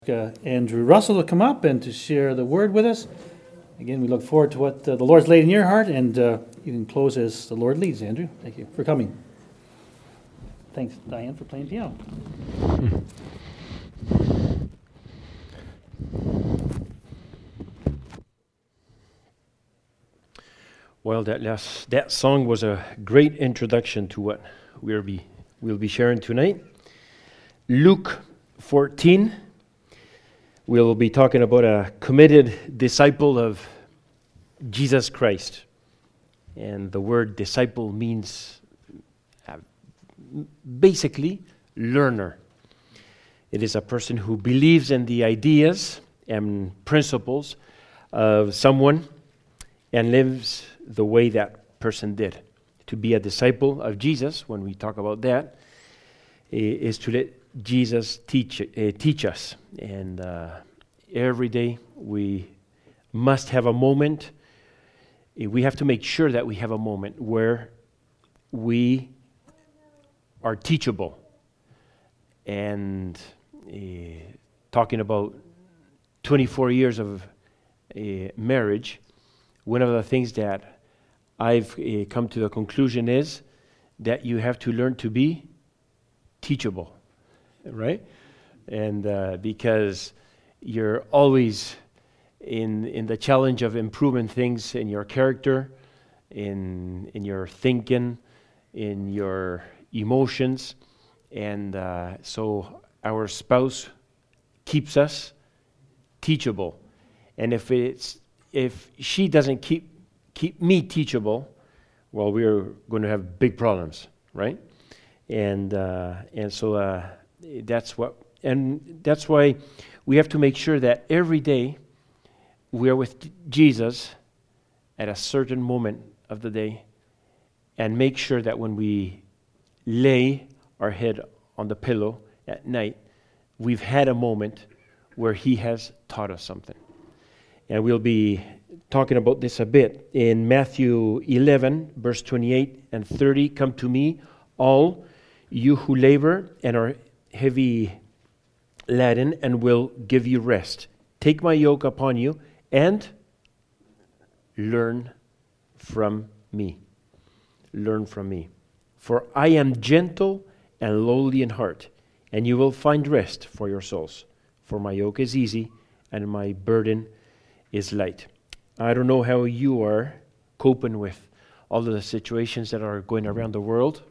Andrew Russell to come up and to share the word with us. Again, we look forward to what the Lord's laid in your heart, and you can close as the Lord leads, Andrew. Thank you for coming. Thanks, Diane, for playing piano. Well, that song was a great introduction to what we'll be sharing tonight. Luke 14. We'll be talking about a committed disciple of Jesus Christ. And the word disciple means basically learner. It is a person who believes in the ideas and principles of someone and lives the way that person did. To be a disciple of Jesus, when we talk about that, is to let Jesus teach us. And every day we must have a moment. We have to make sure that we have a moment where we are teachable. And talking about 24 years of marriage, one of the things that I've come to the conclusion is that you have to learn to be teachable, right? And because you're always in the challenge of improving things in your character, in your thinking, in your emotions, and so our spouse keeps us teachable. And if she doesn't keep me teachable, well, we're going to have big problems, right? And so that's why we have to make sure that every day we are with Jesus at a certain moment of the day, and make sure that when we lay our head on the pillow at night, we've had a moment where He has taught us something. And we'll be talking about this a bit. In Matthew 11, verse 28 and 30, "Come to me, all you who labor and are heavy laden, and will give you rest. Take my yoke upon you and learn from me. Learn from me. For I am gentle and lowly in heart, and you will find rest for your souls. For my yoke is easy and my burden is light." I don't know how you are coping with all of the situations that are going around the world.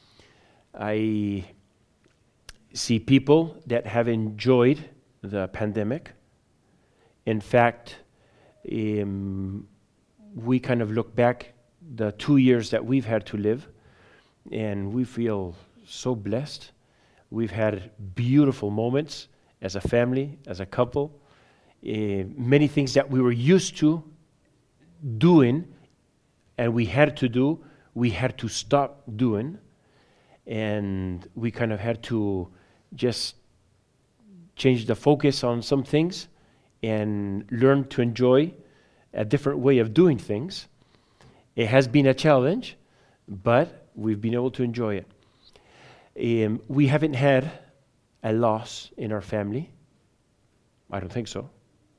I see people that have enjoyed the pandemic. In fact, we kind of look back the 2 years that we've had to live, and we feel so blessed. We've had beautiful moments as a family, as a couple. Many things that we were used to doing and we had to stop doing, and we kind of had to just change the focus on some things and learn to enjoy a different way of doing things. It has been a challenge, but we've been able to enjoy it. We haven't had a loss in our family. I don't think so.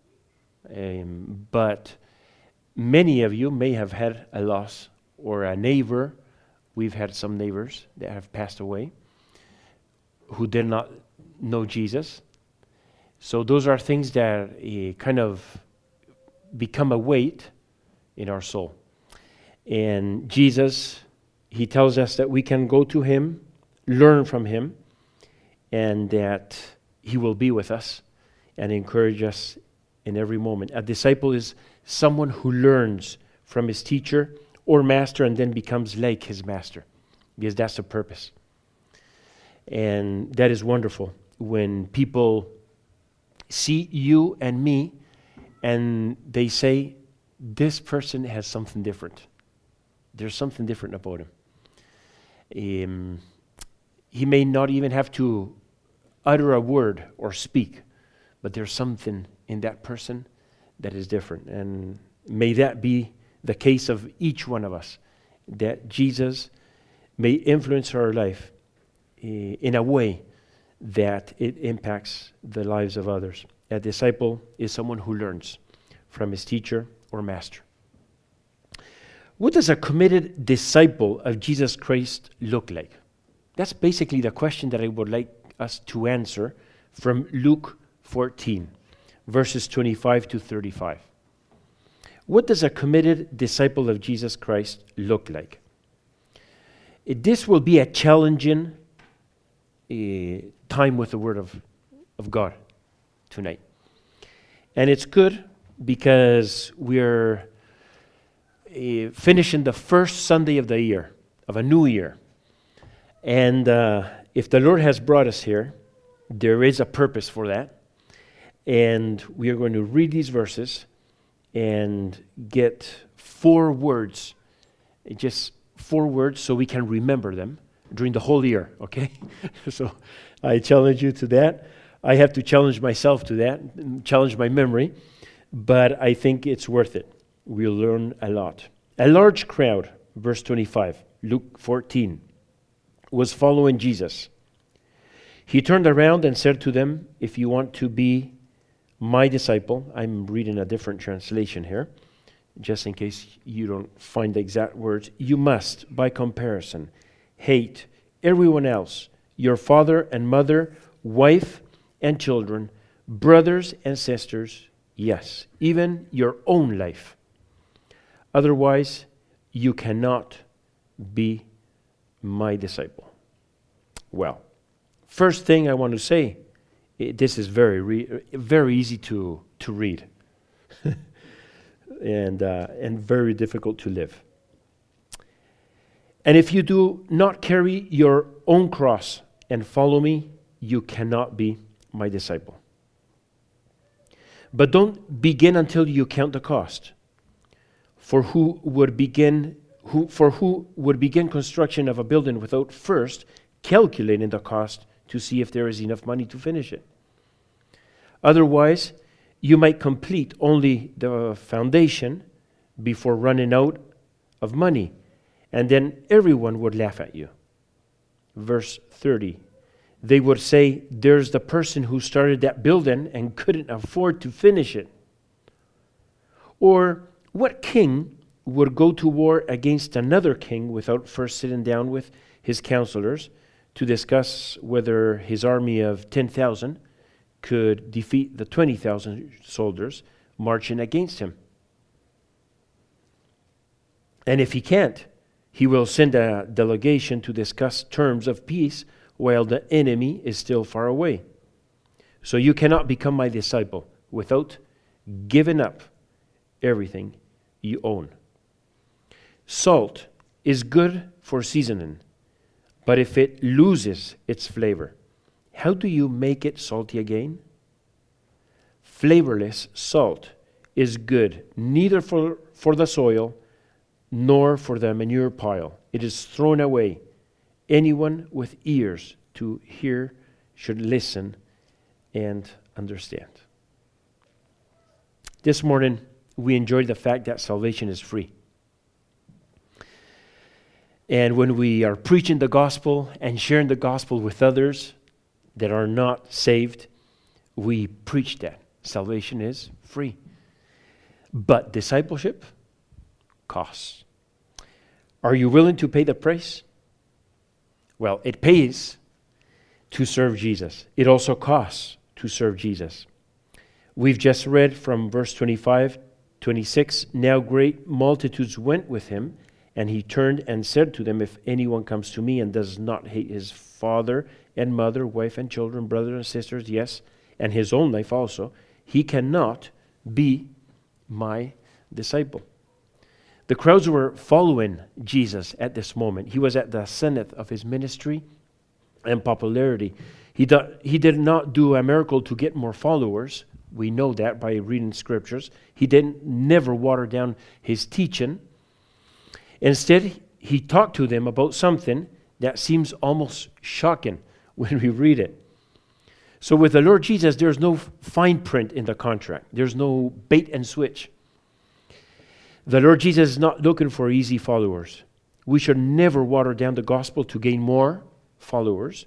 But many of you may have had a loss, or a neighbor. We've had some neighbors that have passed away who did not know Jesus. So those are things that kind of become a weight in our soul. And Jesus, He tells us that we can go to Him, learn from Him, and that He will be with us and encourage us in every moment. A disciple is someone who learns from his teacher or master and then becomes like his master, because that's the purpose. And that is wonderful when people see you and me and they say, this person has something different. There's something different about him. He may not even have to utter a word or speak, but there's something in that person that is different. And may that be the case of each one of us, that Jesus may influence our life in a way that it impacts the lives of others. A disciple is someone who learns from his teacher or master. What does a committed disciple of Jesus Christ look like? That's basically the question that I would like us to answer from Luke 14, verses 25 to 35. What does a committed disciple of Jesus Christ look like? This will be a challenging time with the Word of God tonight. And it's good because we're finishing the first Sunday of the year, of a new year. And if the Lord has brought us here, there is a purpose for that. And we are going to read these verses and get 4 words, just 4 words so we can remember them during the whole year, okay? So I challenge you to that. I have to challenge myself to that, challenge my memory, but I think it's worth it. We'll learn a lot. A large crowd, verse 25, Luke 14, was following Jesus. He turned around and said to them, "If you want to be my disciple," I'm reading a different translation here, just in case you don't find the exact words, "you must, by comparison, hate everyone else, your father and mother, wife and children, brothers and sisters, yes, even your own life. Otherwise, you cannot be my disciple." Well, first thing I want to say, this is very easy to read and very difficult to live. "And if you do not carry your own cross and follow me, you cannot be my disciple. But don't begin until you count the cost. For who would begin construction of a building without first calculating the cost to see if there is enough money to finish it? Otherwise, you might complete only the foundation before running out of money, and then everyone would laugh at you." Verse 30. They would say, "There's the person who started that building and couldn't afford to finish it." Or, what king would go to war against another king without first sitting down with his counselors to discuss whether his army of 10,000 could defeat the 20,000 soldiers marching against him? And if he can't, he will send a delegation to discuss terms of peace while the enemy is still far away. So you cannot become my disciple without giving up everything you own. Salt is good for seasoning, but if it loses its flavor, how do you make it salty again? Flavorless salt is good neither for the soil nor for the manure pile. It is thrown away. Anyone with ears to hear should listen and understand. This morning, we enjoyed the fact that salvation is free. And when we are preaching the gospel and sharing the gospel with others that are not saved, we preach that salvation is free. But discipleship costs. Are you willing to pay the price? Well, it pays to serve Jesus. It also costs to serve Jesus. We've just read from verse 25, 26, "Now great multitudes went with him, and he turned and said to them, if anyone comes to me and does not hate his father and mother, wife and children, brothers and sisters, yes, and his own life also, he cannot be my disciple." The crowds were following Jesus at this moment. He was at the zenith of his ministry and popularity. He did not do a miracle to get more followers. We know that by reading scriptures. He never water down his teaching. Instead, he talked to them about something that seems almost shocking when we read it. So with the Lord Jesus, there's no fine print in the contract. There's no bait and switch. The Lord Jesus is not looking for easy followers. We should never water down the gospel to gain more followers,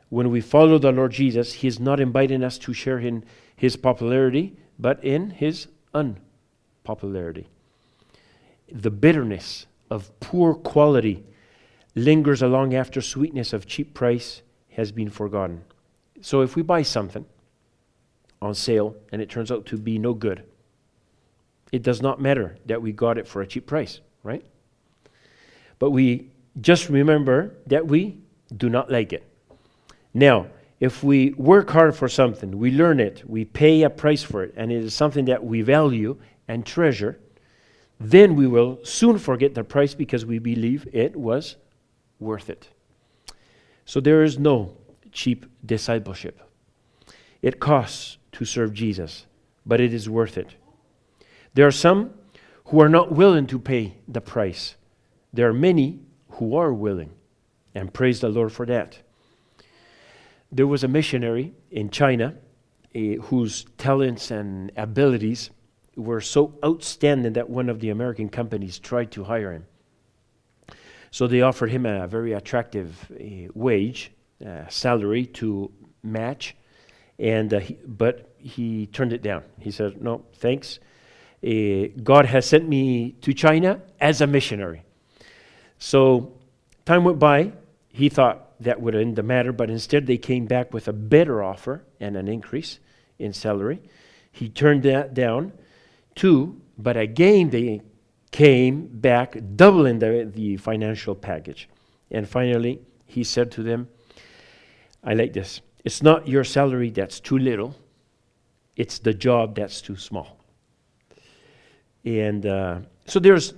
when we follow the Lord Jesus, He is not inviting us to share in His popularity, but in His unpopularity. The bitterness of poor quality lingers along after sweetness of cheap price has been forgotten. So if we buy something on sale and it turns out to be no good, it does not matter that we got it for a cheap price, right? But we just remember that we do not like it. Now, if we work hard for something, we learn it, we pay a price for it, and it is something that we value and treasure, then we will soon forget the price because we believe it was worth it. So there is no cheap discipleship. It costs to serve Jesus, but it is worth it. There are some who are not willing to pay the price. There are many who are willing, and praise the Lord for that. There was a missionary in China whose talents and abilities were so outstanding that one of the American companies tried to hire him. So they offered him a very attractive wage, salary to match, but he turned it down. He said, "No, thanks. God has sent me to China as a missionary." So time went by. He thought that would end the matter, but instead they came back with a better offer and an increase in salary. He turned that down too, but again they came back doubling the financial package. And finally he said to them, I like this, "It's not your salary that's too little, it's the job that's too small." And so there's,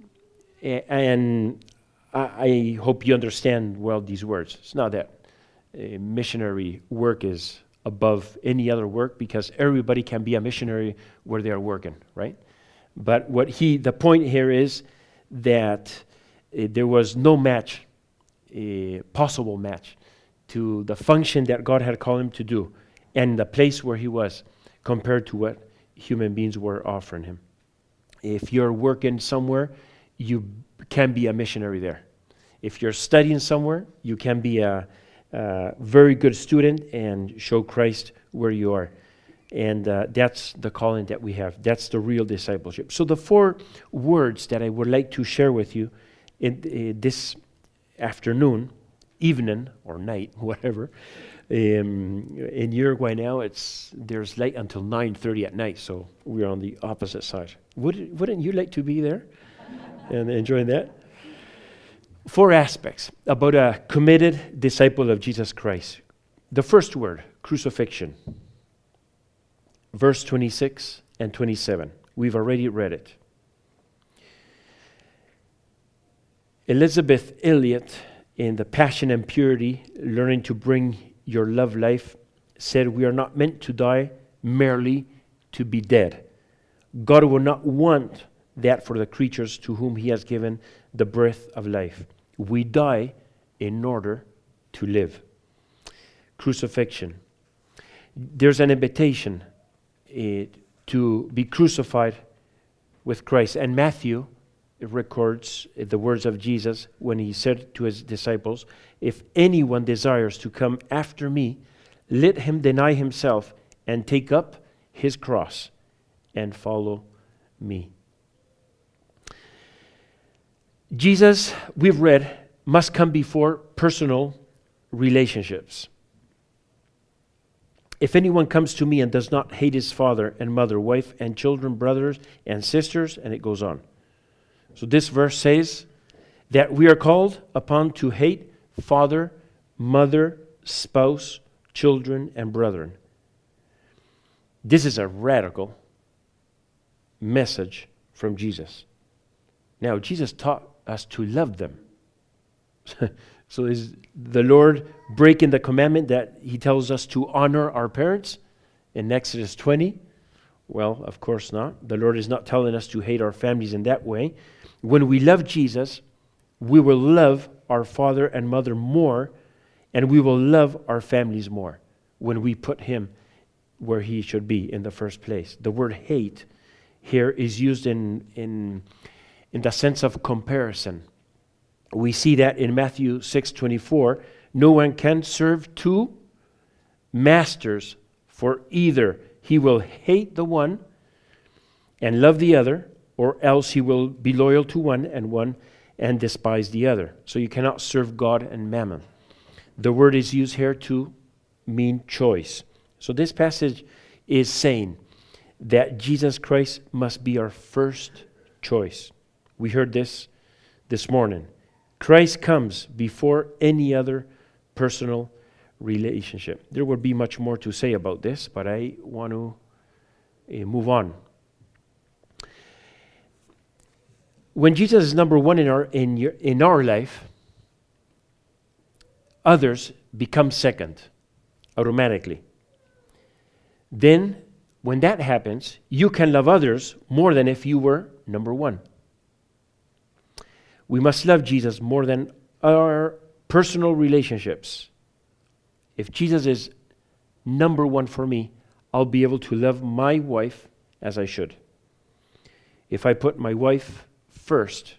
and I hope you understand well these words. It's not that missionary work is above any other work, because everybody can be a missionary where they are working, right? But the point here is that there was no match, possible match, to the function that God had called him to do and the place where he was compared to what human beings were offering him. If you're working somewhere, you can be a missionary there. If you're studying somewhere, you can be a very good student and show Christ where you are. And that's the calling that we have. That's the real discipleship. So the 4 words that I would like to share with you in this afternoon, evening or night, whatever. In Uruguay now, there's light until 9:30 at night, so we're on the opposite side. Wouldn't you like to be there and enjoying that? 4 aspects about a committed disciple of Jesus Christ. The first word, crucifixion. Verse 26 and 27. We've already read it. Elizabeth Elliot, in The Passion and Purity, Learning to Bring Your Love Life, said, "We are not meant to die merely to be dead. God will not want that for the creatures to whom he has given the breath of life. We die in order to live." Crucifixion. There's an invitation to be crucified with Christ. And Matthew records the words of Jesus when he said to his disciples, "If anyone desires to come after me, let him deny himself and take up his cross and follow me." Jesus, we've read, must come before personal relationships. "If anyone comes to me and does not hate his father and mother, wife and children, brothers and sisters," and it goes on. So this verse says that we are called upon to hate father, mother, spouse, children, and brethren. This is a radical message from Jesus. Now, Jesus taught us to love them. So is the Lord breaking the commandment that he tells us to honor our parents in Exodus 20? Well, of course not. The Lord is not telling us to hate our families in that way. When we love Jesus, we will love our father and mother more, and we will love our families more when we put him where he should be in the first place. The word hate here is used in the sense of comparison. We see that in Matthew 6:24, No one can serve two masters, for either he will hate the one and love the other, or else he will be loyal to one and despise the other. So you cannot serve God and mammon. The word is used here to mean choice. So this passage is saying that Jesus Christ must be our first choice. We heard this morning. Christ comes before any other personal relationship. There would be much more to say about this, but I want to move on. When Jesus is number one in our life, others become second automatically. Then, when that happens, you can love others more than if you were number one. We must love Jesus more than our personal relationships. If Jesus is number one for me, I'll be able to love my wife as I should. If I put my wife first,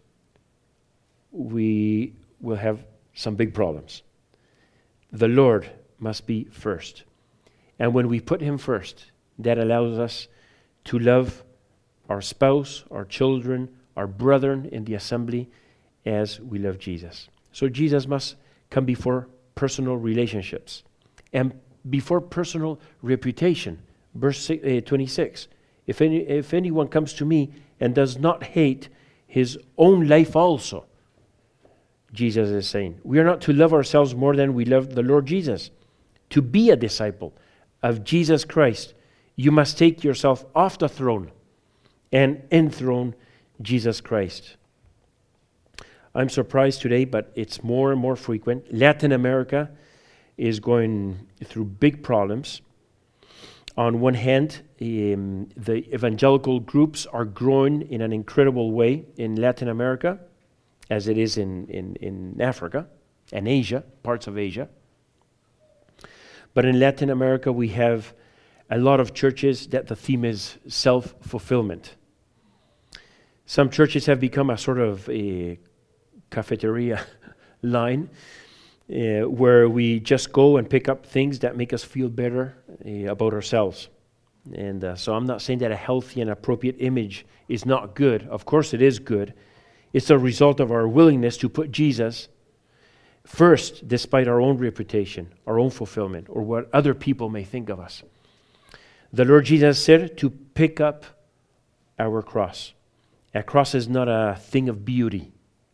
we will have some big problems. The Lord must be first. And when we put Him first, that allows us to love our spouse, our children, our brethren in the assembly as we love Jesus. So Jesus must come before personal relationships and before personal reputation. Verse 26, if anyone comes to me and does not hate his own life also, Jesus is saying, we are not to love ourselves more than we love the Lord Jesus. To be a disciple of Jesus Christ, you must take yourself off the throne and enthrone Jesus Christ. I'm surprised today, but it's more and more frequent. Latin America is going through big problems. On one hand, the evangelical groups are growing in an incredible way in Latin America, as it is in Africa and Asia, parts of Asia. But in Latin America, we have a lot of churches that the theme is self-fulfillment. Some churches have become a sort of a cafeteria line where we just go and pick up things that make us feel better about ourselves. And so I'm not saying that a healthy and appropriate image is not good. Of course it is good. It's a result of our willingness to put Jesus first, despite our own reputation, our own fulfillment, or what other people may think of us. The Lord Jesus said to pick up our cross. A cross is not a thing of beauty.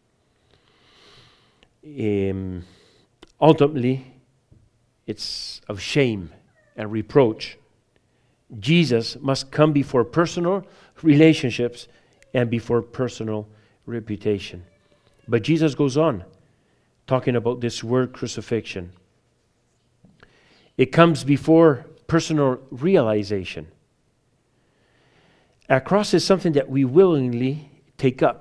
Ultimately, it's of shame and reproach. Jesus must come before personal relationships and before personal reputation. But Jesus goes on talking about this word crucifixion. It comes before personal realization. A cross is something that we willingly take up.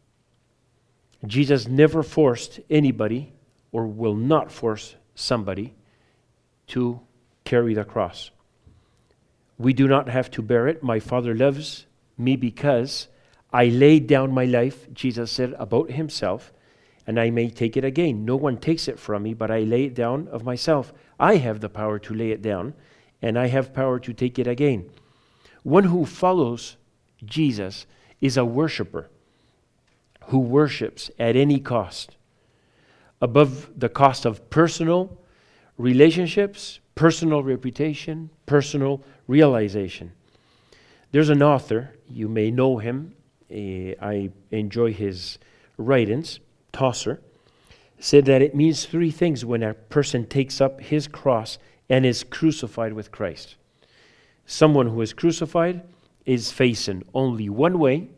Jesus never forced anybody or will not force somebody to carry the cross. We do not have to bear it. My Father loves me because I laid down my life, Jesus said about Himself, and I may take it again. No one takes it from me, but I lay it down of myself. I have the power to lay it down, and I have power to take it again. One who follows Jesus is a worshiper who worships at any cost, above the cost of personal relationships, personal reputation, personal realization. There's an author, you may know him, I enjoy his writings, Chaucer, said that it means three things when a person takes up his cross and is crucified with Christ. Someone who is crucified is facing only one way.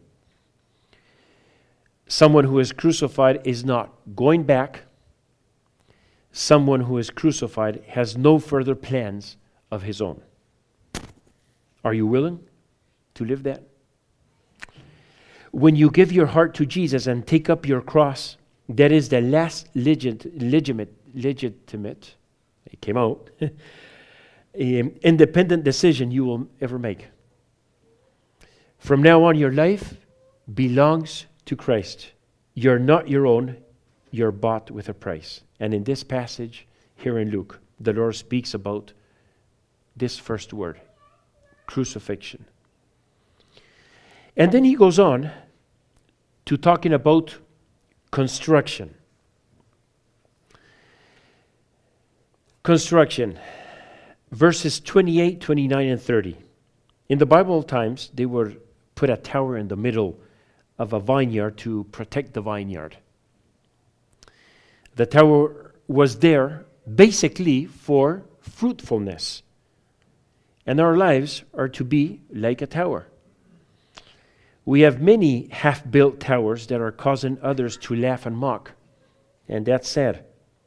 Someone who is crucified is not going back. Someone who is crucified has no further plans of his own. Are you willing to live that? When you give your heart to Jesus and take up your cross, that is the last legitimate, it came out, independent decision you will ever make. From now on, your life belongs to Christ. You're not your own. You're bought with a price. And in this passage, here in Luke, the Lord speaks about this first word, crucifixion. And then he goes on to talking about construction. Construction, verses 28, 29, and 30. In the Bible times, they would put a tower in the middle of a vineyard to protect the vineyard. The tower was there basically for fruitfulness. And our lives are to be like a tower. We have many half-built towers that are causing others to laugh and mock. And that's sad.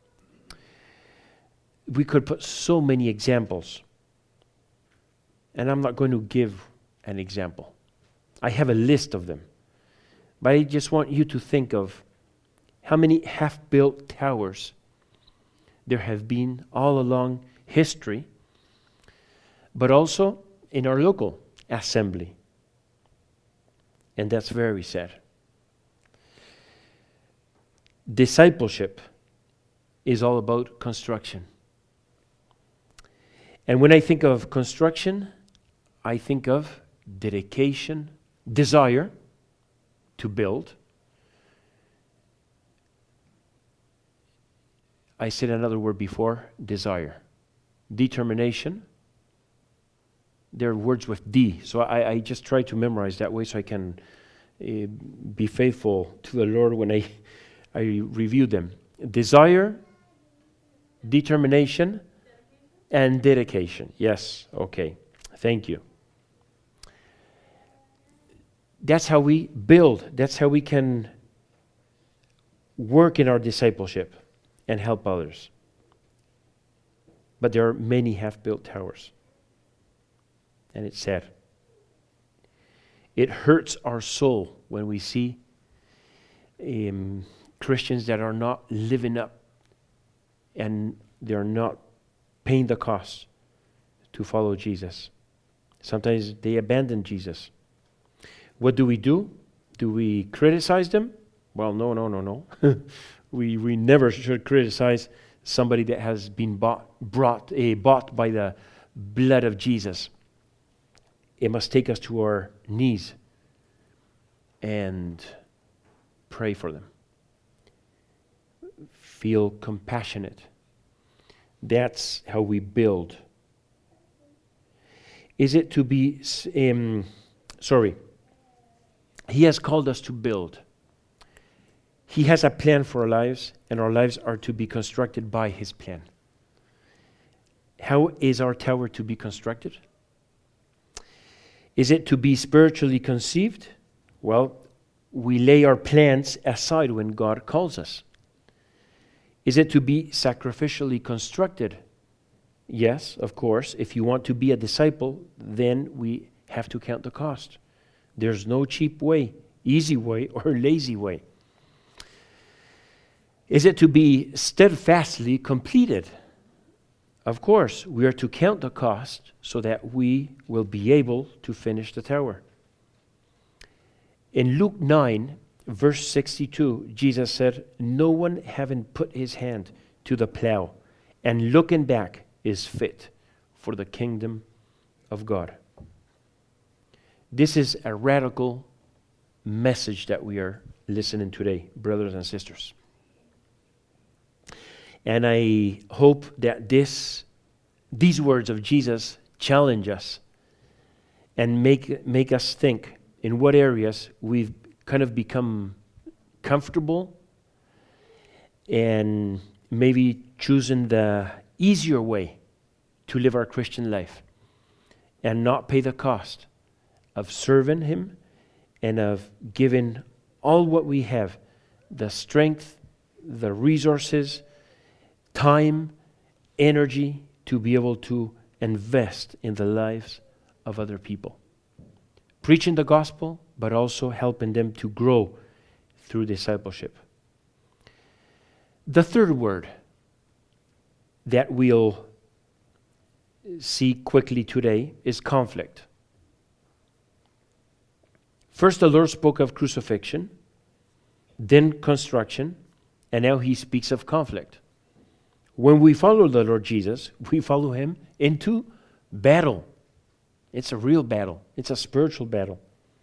We could put so many examples. And I'm not going to give an example. I have a list of them. But I just want you to think of how many half-built towers there have been all along history, but also in our local assembly. And that's very sad. Discipleship is all about construction. And when I think of construction, I think of dedication, desire to build. I said another word before, desire. Determination. There are words with D, so I just try to memorize that way so I can be faithful to the Lord when I review them. Desire, determination, and dedication. Yes, okay. Thank you. That's how we build. That's how we can work in our discipleship and help others. But there are many half-built towers. And it's sad. It hurts our soul when we see Christians that are not living up and they're not paying the cost to follow Jesus. Sometimes they abandon Jesus. What do? Do we criticize them? Well, no. We never should criticize somebody that has been bought by the blood of Jesus. It must take us to our knees and pray for them. Feel compassionate. That's how we build. Is it to be... He has called us to build. He has a plan for our lives, and our lives are to be constructed by His plan. How is our tower to be constructed? Is it to be spiritually conceived? Well, we lay our plans aside when God calls us. Is it to be sacrificially constructed? Yes, of course. If you want to be a disciple, then we have to count the cost. There's no cheap way, easy way, or lazy way. Is it to be steadfastly completed? Of course, we are to count the cost so that we will be able to finish the tower. In Luke 9, verse 62, Jesus said, "No one having put his hand to the plow and looking back is fit for the kingdom of God." This is a radical message that we are listening today, brothers and sisters. And I hope that these words of Jesus challenge us and make us think in what areas we've kind of become comfortable and maybe choosing the easier way to live our Christian life and not pay the cost of serving Him and of giving all what we have, the strength, the resources, time, energy to be able to invest in the lives of other people. Preaching the gospel, but also helping them to grow through discipleship. The third word that we'll see quickly today is conflict. First, the Lord spoke of crucifixion, then construction, and now He speaks of conflict. When we follow the Lord Jesus, we follow him into battle. It's a real battle. It's a spiritual battle.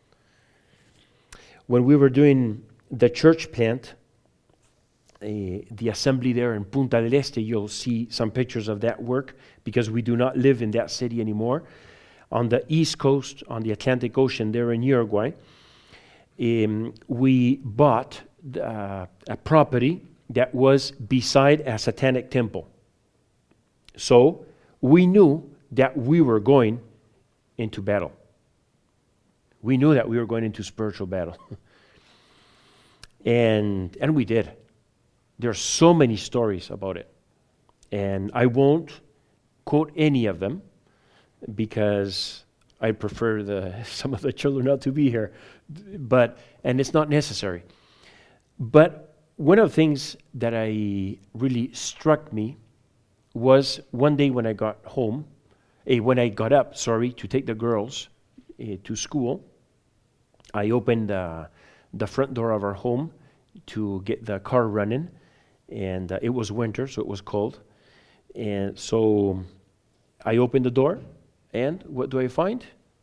When we were doing the church plant, the assembly there in Punta del Este, you'll see some pictures of that work because we do not live in that city anymore. On the east coast, on the Atlantic Ocean, there in Uruguay, we bought a property that was beside a satanic temple. So we knew that we were going into battle. We knew that we were going into spiritual battle. and we did. There are so many stories about it. And I won't quote any of them because I prefer some of the children not to be here. And it's not necessary. But one of the things that really struck me was one day when I got up to take the girls to school, I opened the front door of our home to get the car running, and it was winter, so it was cold. And so I opened the door, and what do I find?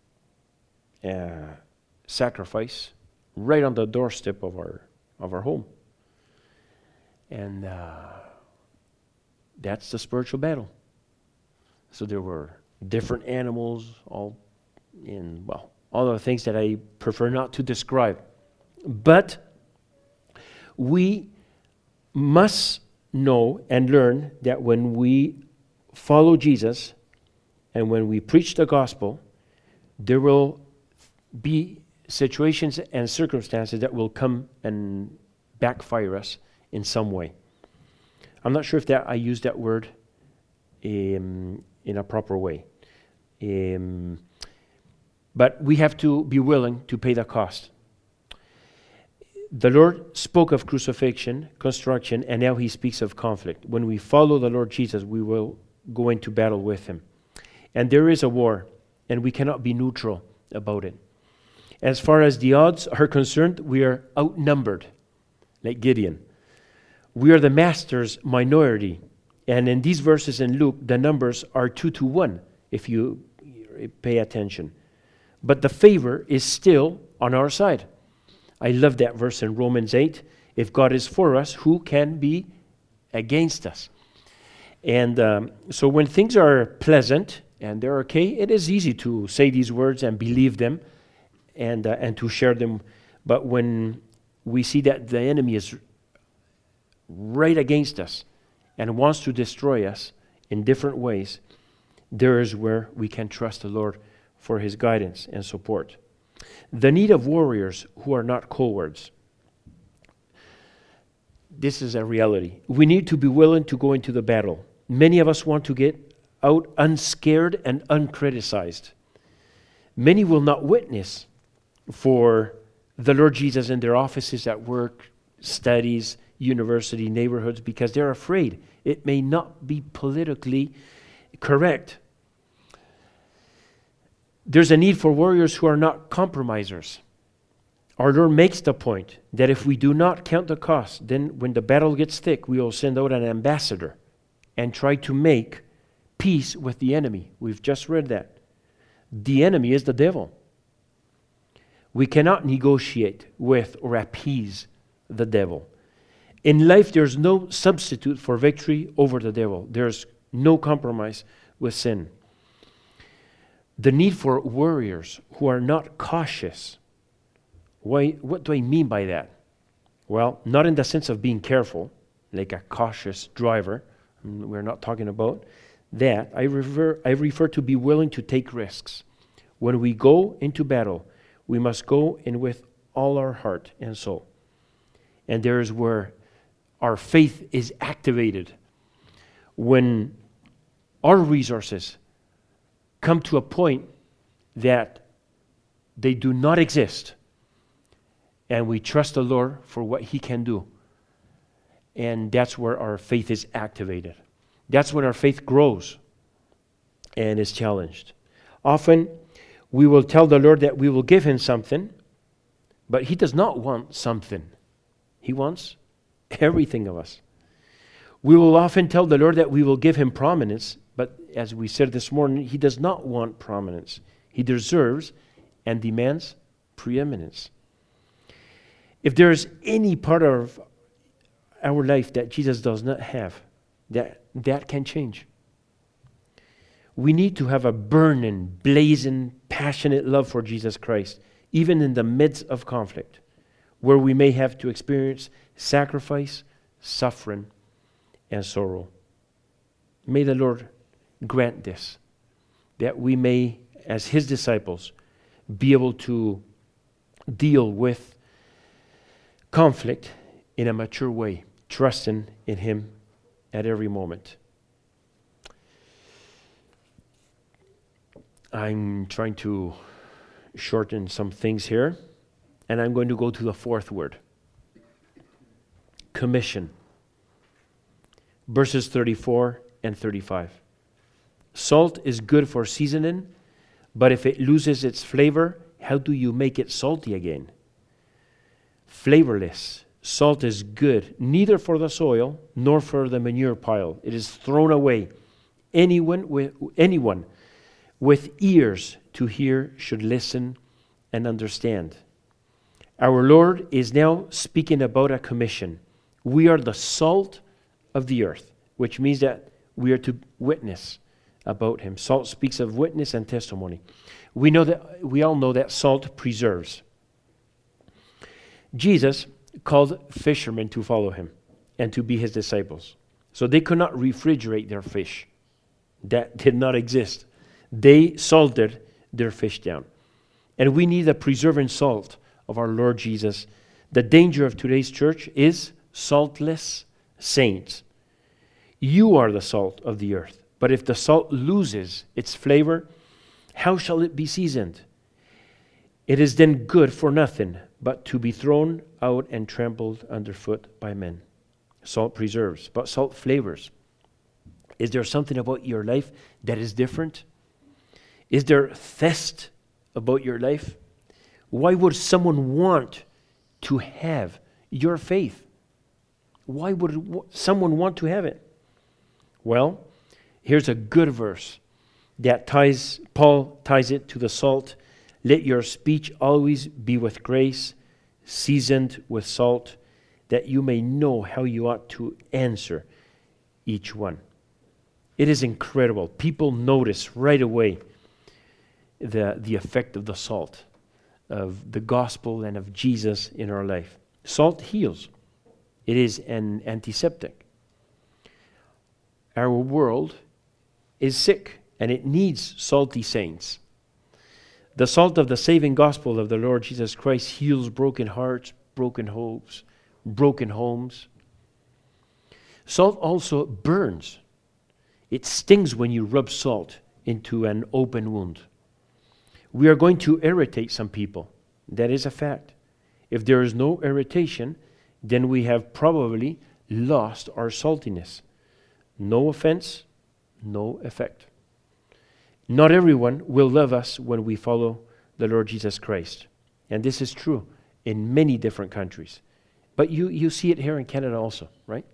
Sacrifice right on the doorstep of our home. And that's the spiritual battle. So there were different animals, all the things that I prefer not to describe. But we must know and learn that when we follow Jesus and when we preach the gospel, there will be situations and circumstances that will come and backfire us in some way. I'm not sure if I used that word in a proper way. But we have to be willing to pay the cost. The Lord spoke of crucifixion, construction, and now he speaks of conflict. When we follow the Lord Jesus, we will go into battle with him. And there is a war, and we cannot be neutral about it. As far as the odds are concerned, we are outnumbered, like Gideon. We are the master's minority. And in these verses in Luke, the numbers are 2-1, if you pay attention. But the favor is still on our side. I love that verse in Romans 8. If God is for us, who can be against us? And so when things are pleasant and they're okay, it is easy to say these words and believe them and to share them. But when we see that the enemy is right against us and wants to destroy us in different ways, there is where we can trust the Lord for his guidance and support. The need of warriors who are not cowards. This is a reality. We need to be willing to go into the battle. Many of us want to get out unscared and uncriticized. Many will not witness for the Lord Jesus in their offices, at work, studies, university, neighborhoods, because they're afraid it may not be politically correct. There's a need for warriors who are not compromisers. Our Lord makes the point that if we do not count the cost, then when the battle gets thick, we will send out an ambassador and try to make peace with the enemy. We've just read that. The enemy is the devil. We cannot negotiate with or appease the devil. In life, there's no substitute for victory over the devil. There's no compromise with sin. The need for warriors who are not cautious. What do I mean by that? Well, not in the sense of being careful, like a cautious driver. We're not talking about that. I refer to be willing to take risks. When we go into battle, we must go in with all our heart and soul. And there is where our faith is activated. When our resources come to a point that they do not exist, and we trust the Lord for what he can do. And that's where our faith is activated. That's when our faith grows and is challenged. Often we will tell the Lord that we will give him something, but he does not want something. He wants everything of us. We will often tell the Lord that we will give him prominence, but as we said this morning, he does not want prominence. He deserves and demands preeminence. If there is any part of our life that Jesus does not have, that can change. We need to have a burning, blazing, passionate love for Jesus Christ, even in the midst of conflict, where we may have to experience sacrifice, suffering, and sorrow. May the Lord grant this, that we may, as his disciples, be able to deal with conflict in a mature way, trusting in him at every moment. I'm trying to shorten some things here, and I'm going to go to the fourth word. Commission. Verses 34 and 35. Salt is good for seasoning, but if it loses its flavor, how do you make it salty again? Flavorless. Salt is good, neither for the soil nor for the manure pile. It is thrown away. Anyone with ears to hear should listen and understand. Our Lord is now speaking about a commission. We are the salt of the earth, which means that we are to witness about him. Salt speaks of witness and testimony. We all know that salt preserves. Jesus called fishermen to follow him and to be his disciples. So they could not refrigerate their fish. That did not exist. They salted their fish down. And we need the preserving salt of our Lord Jesus. The danger of today's church is saltless saints. You are the salt of the earth. But if the salt loses its flavor, how shall it be seasoned? It is then good for nothing, but to be thrown out and trampled underfoot by men. Salt preserves, but salt flavors. Is there something about your life that is different? Is there thirst about your life? Why would someone want to have your faith? Why would someone want to have it? Well, here's a good verse that Paul ties it to the salt. Let your speech always be with grace, seasoned with salt, that you may know how you ought to answer each one. It is incredible. People notice right away the effect of the salt, of the gospel and of Jesus in our life. Salt heals. It is an antiseptic. Our world is sick, and it needs salty saints. The salt of the saving gospel of the Lord Jesus Christ heals broken hearts, broken hopes, broken homes. Salt also burns. It stings when you rub salt into an open wound. We are going to irritate some people. That is a fact. If there is no irritation, then we have probably lost our saltiness. No offense, no effect. Not everyone will love us when we follow the Lord Jesus Christ. And this is true in many different countries. But you see it here in Canada also, right?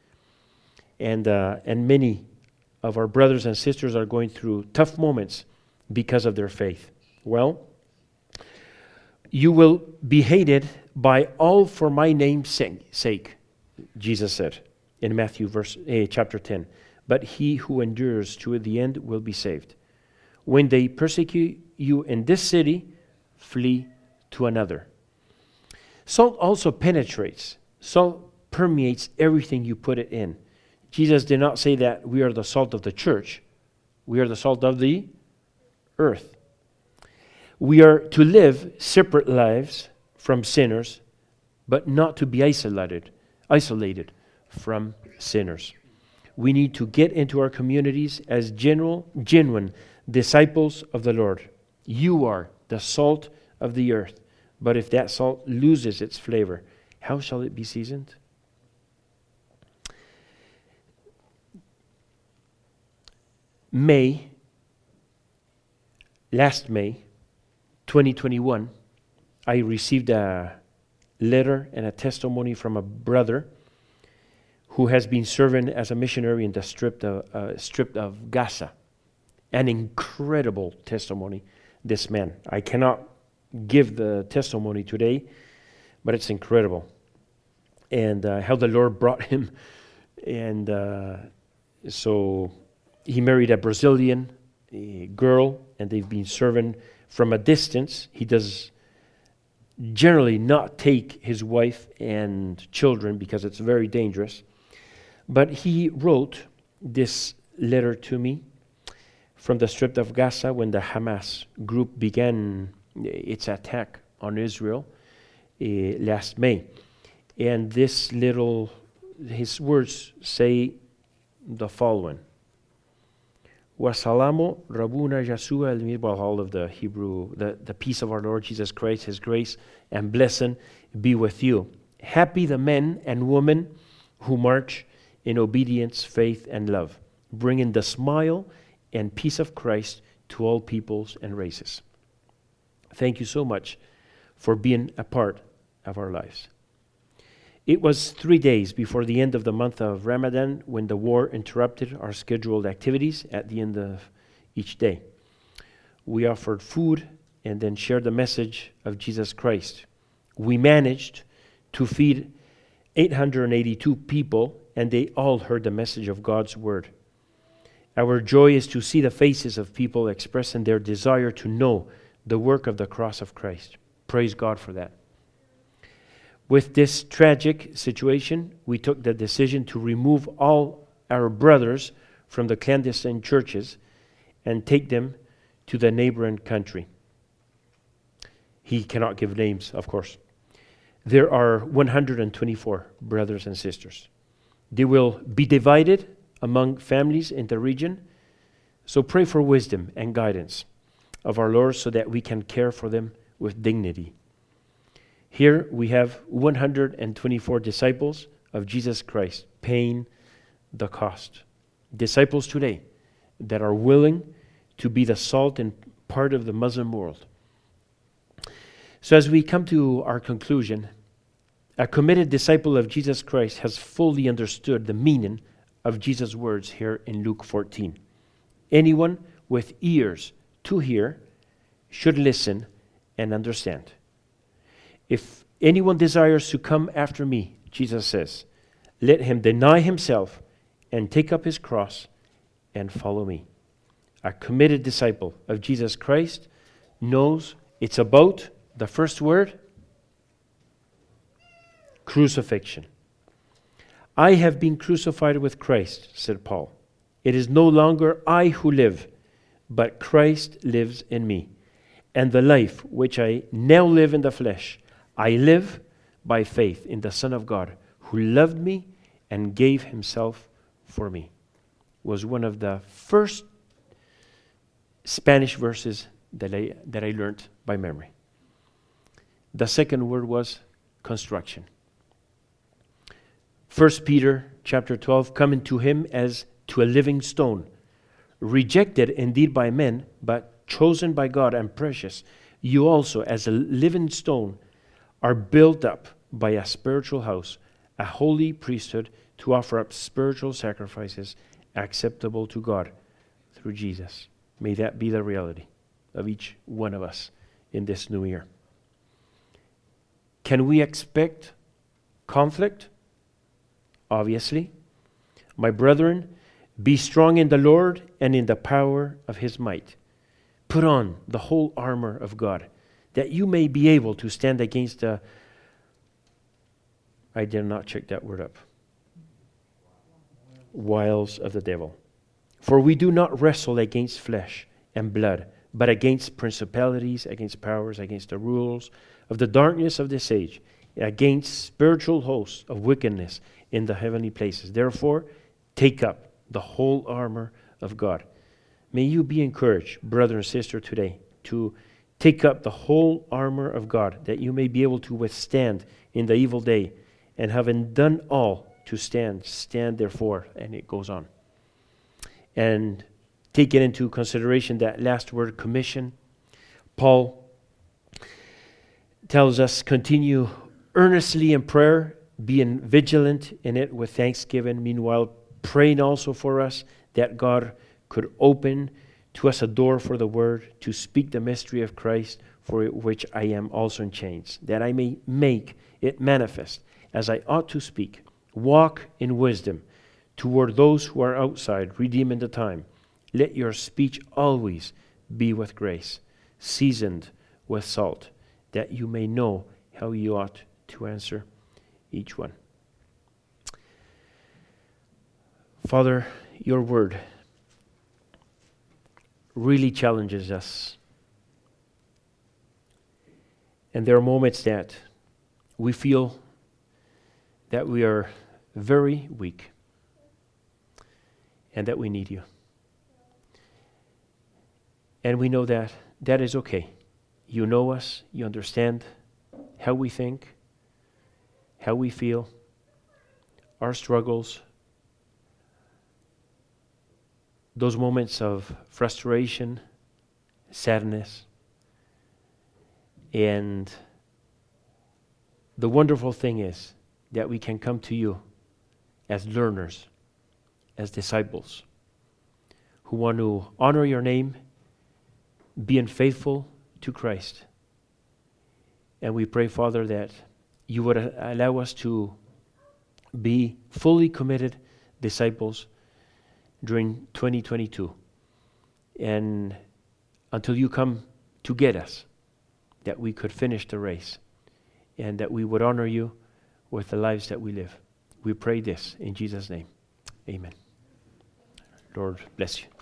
And many of our brothers and sisters are going through tough moments because of their faith. Well, you will be hated by all for my name's sake, Jesus said in Matthew chapter 10. But he who endures to the end will be saved. When they persecute you in this city, flee to another. Salt also penetrates. Salt permeates everything you put it in. Jesus did not say that we are the salt of the church. We are the salt of the earth. We are to live separate lives from sinners, but not to be isolated from sinners. We need to get into our communities as genuine disciples of the Lord. You are the salt of the earth, but if that salt loses its flavor, how shall it be seasoned? Last May 2021, I received a letter and a testimony from a brother who has been serving as a missionary in the strip of Gaza. An incredible testimony, this man. I cannot give the testimony today, but it's incredible. And how the Lord brought him. And so he married a Brazilian girl, and they've been serving from a distance. He does generally not take his wife and children because it's very dangerous. But he wrote this letter to me from the Strip of Gaza when the Hamas group began its attack on Israel last May. And his words say the following. Wasalamu Rabuna Yeshua el all of the Hebrew, the peace of our Lord Jesus Christ, His grace and blessing be with you. Happy the men and women who march in obedience, faith, and love, bringing the smile and peace of Christ to all peoples and races. Thank you so much for being a part of our lives. It was 3 days before the end of the month of Ramadan when the war interrupted our scheduled activities at the end of each day. We offered food and then shared the message of Jesus Christ. We managed to feed 882 people, and they all heard the message of God's word. Our joy is to see the faces of people expressing their desire to know the work of the cross of Christ. Praise God for that. With this tragic situation, we took the decision to remove all our brothers from the clandestine churches and take them to the neighboring country. He cannot give names, of course. There are 124 brothers and sisters. They will be divided among families in the region, so pray for wisdom and guidance of our Lord so that we can care for them with dignity. Here we have 124 disciples of Jesus Christ paying the cost. Disciples today that are willing to be the salt and part of the Muslim world. So as we come to our conclusion, a committed disciple of Jesus Christ has fully understood the meaning of Jesus' words here in Luke 14. Anyone with ears to hear should listen and understand. If anyone desires to come after me, Jesus says, let him deny himself and take up his cross and follow me. A committed disciple of Jesus Christ knows it's about the first word, crucifixion. I have been crucified with Christ, said Paul. It is no longer I who live, but Christ lives in me. And the life which I now live in the flesh, I live by faith in the Son of God, who loved me and gave himself for me. Was one of the first Spanish verses that I learned by memory. The second word was construction. 1 Peter chapter 12, coming to him as to a living stone, rejected indeed by men, but chosen by God and precious. You also, as a living stone, are built up by a spiritual house, a holy priesthood, to offer up spiritual sacrifices acceptable to God through Jesus. May that be the reality of each one of us in this new year. Can we expect conflict? Obviously. My brethren, be strong in the Lord and in the power of his might. Put on the whole armor of God, that you may be able to stand against the... I did not check that word up. Wiles of the devil. For we do not wrestle against flesh and blood, but against principalities, against powers, against the rulers of the darkness of this age, against spiritual hosts of wickedness in the heavenly places. Therefore, take up the whole armor of God. May you be encouraged, brother and sister, today, to take up the whole armor of God, that you may be able to withstand in the evil day, and having done all to stand therefore, and it goes on. And taking into consideration that last word, commission, Paul tells us, continue earnestly in prayer, being vigilant in it with thanksgiving, meanwhile praying also for us that God could open to us a door for the word, to speak the mystery of Christ, for which I am also in chains, that I may make it manifest as I ought to speak. Walk in wisdom toward those who are outside, redeeming the time. Let your speech always be with grace, seasoned with salt, that you may know how you ought to answer each one. Father, your word really challenges us. And there are moments that we feel that we are very weak and that we need you. And we know that that is okay. You know us, you understand how we think, how we feel, our struggles, those moments of frustration, sadness. And the wonderful thing is that we can come to you as learners, as disciples, who want to honor your name, being faithful to Christ. And we pray, Father, that you would allow us to be fully committed disciples during 2022. And until you come to get us, that we could finish the race and that we would honor you with the lives that we live. We pray this in Jesus' name. Amen. Lord bless you.